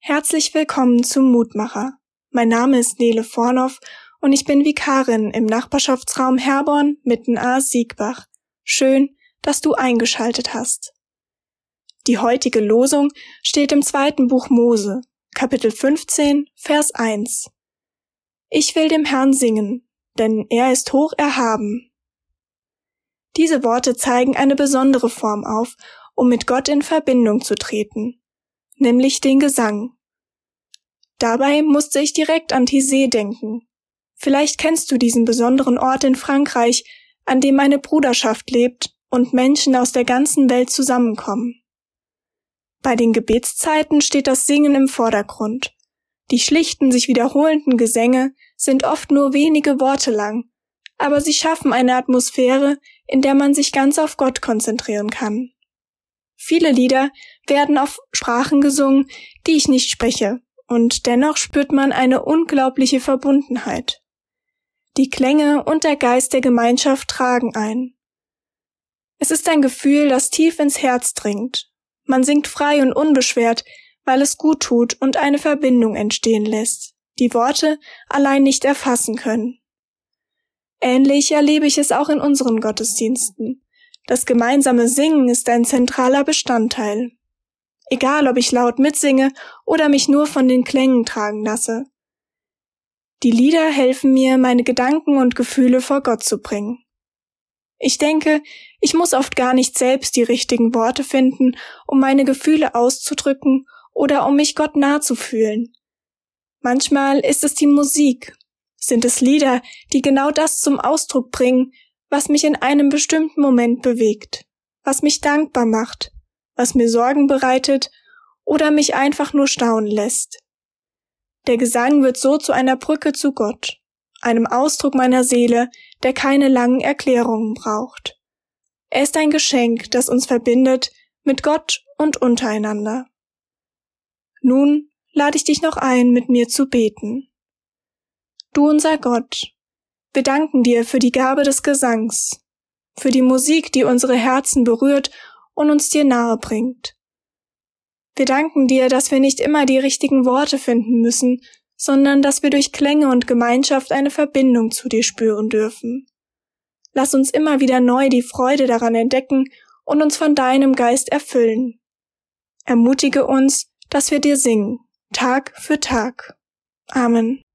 Herzlich willkommen zum Mutmacher. Mein Name ist Nele Vornoff und ich bin Vikarin im Nachbarschaftsraum Herborn Mitten-Aas-Siegbach. Schön, dass du eingeschaltet hast. Die heutige Losung steht im 2. Buch Mose, Kapitel 15, Vers 1. Ich will dem Herrn singen, denn er ist hoch erhaben. Diese Worte zeigen eine besondere Form auf, um mit Gott in Verbindung zu treten, nämlich den Gesang. Dabei musste ich direkt an Taizé denken. Vielleicht kennst du diesen besonderen Ort in Frankreich, an dem eine Bruderschaft lebt und Menschen aus der ganzen Welt zusammenkommen. Bei den Gebetszeiten steht das Singen im Vordergrund. Die schlichten, sich wiederholenden Gesänge sind oft nur wenige Worte lang, aber sie schaffen eine Atmosphäre, in der man sich ganz auf Gott konzentrieren kann. Viele Lieder werden auf Sprachen gesungen, die ich nicht spreche, und dennoch spürt man eine unglaubliche Verbundenheit. Die Klänge und der Geist der Gemeinschaft tragen ein. Es ist ein Gefühl, das tief ins Herz dringt. Man singt frei und unbeschwert, weil es gut tut und eine Verbindung entstehen lässt, die Worte allein nicht erfassen können. Ähnlich erlebe ich es auch in unseren Gottesdiensten. Das gemeinsame Singen ist ein zentraler Bestandteil. Egal, ob ich laut mitsinge oder mich nur von den Klängen tragen lasse. Die Lieder helfen mir, meine Gedanken und Gefühle vor Gott zu bringen. Ich denke, ich muss oft gar nicht selbst die richtigen Worte finden, um meine Gefühle auszudrücken oder um mich Gott nah zu fühlen. Manchmal ist es die Musik, sind es Lieder, die genau das zum Ausdruck bringen, was mich in einem bestimmten Moment bewegt, was mich dankbar macht, was mir Sorgen bereitet oder mich einfach nur staunen lässt. Der Gesang wird so zu einer Brücke zu Gott, einem Ausdruck meiner Seele, der keine langen Erklärungen braucht. Er ist ein Geschenk, das uns verbindet mit Gott und untereinander. Nun lade ich dich noch ein, mit mir zu beten. Du unser Gott, wir danken dir für die Gabe des Gesangs, für die Musik, die unsere Herzen berührt und uns dir nahe bringt. Wir danken dir, dass wir nicht immer die richtigen Worte finden müssen, sondern dass wir durch Klänge und Gemeinschaft eine Verbindung zu dir spüren dürfen. Lass uns immer wieder neu die Freude daran entdecken und uns von deinem Geist erfüllen. Ermutige uns, dass wir dir singen, Tag für Tag. Amen.